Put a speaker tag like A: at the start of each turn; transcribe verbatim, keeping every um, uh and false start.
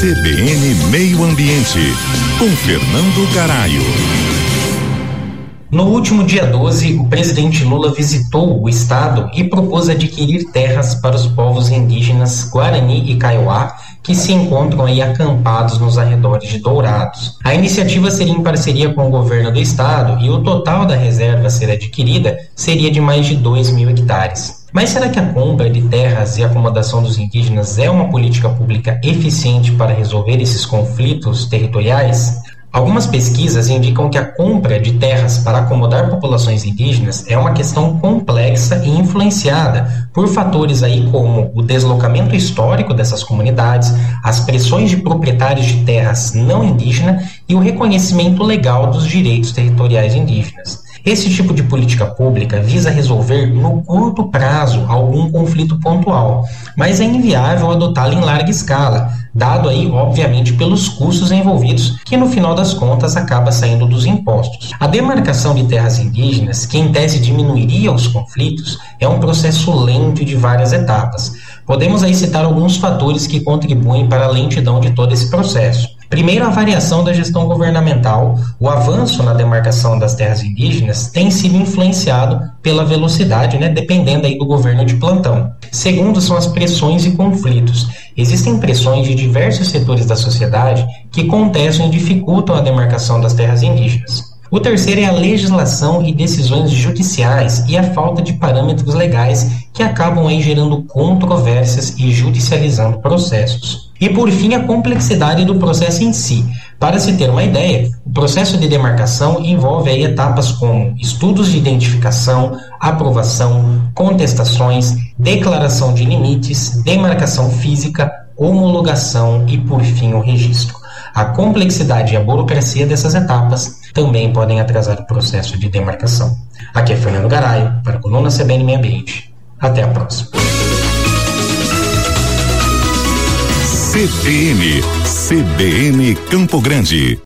A: C B N Meio Ambiente, com Fernando Garaio.
B: No último dia doze, o presidente Lula visitou o estado e propôs adquirir terras para os povos indígenas Guarani e Kaiowá, que se encontram aí acampados nos arredores de Dourados. A iniciativa seria em parceria com o governo do estado e o total da reserva a ser adquirida seria de mais de dois mil hectares. Mas será que a compra de terras e acomodação dos indígenas é uma política pública eficiente para resolver esses conflitos territoriais? Algumas pesquisas indicam que a compra de terras para acomodar populações indígenas é uma questão complexa e influenciada por fatores aí como o deslocamento histórico dessas comunidades, as pressões de proprietários de terras não indígenas e o reconhecimento legal dos direitos territoriais indígenas. Esse tipo de política pública visa resolver no curto prazo algum conflito pontual, mas é inviável adotá-la em larga escala, dado aí, obviamente, pelos custos envolvidos, que no final das contas acaba saindo dos impostos. A demarcação de terras indígenas, que em tese diminuiria os conflitos, é um processo lento e de várias etapas. Podemos aí citar alguns fatores que contribuem para a lentidão de todo esse processo. Primeiro, a variação da gestão governamental. O avanço na demarcação das terras indígenas tem sido influenciado pela velocidade, né, dependendo aí do governo de plantão. Segundo, são as pressões e conflitos. Existem pressões de diversos setores da sociedade que contestam e dificultam a demarcação das terras indígenas. O terceiro é a legislação e decisões judiciais e a falta de parâmetros legais que acabam aí gerando controvérsias e judicializando processos. E por fim, a complexidade do processo em si. Para se ter uma ideia, o processo de demarcação envolve aí etapas como estudos de identificação, aprovação, contestações, declaração de limites, demarcação física, homologação e, por fim, o registro. A complexidade e a burocracia dessas etapas também podem atrasar o processo de demarcação. Aqui é Fernando Garaio, para a coluna C B N Meio Ambiente. Até a próxima.
A: C B N, C B N Campo Grande.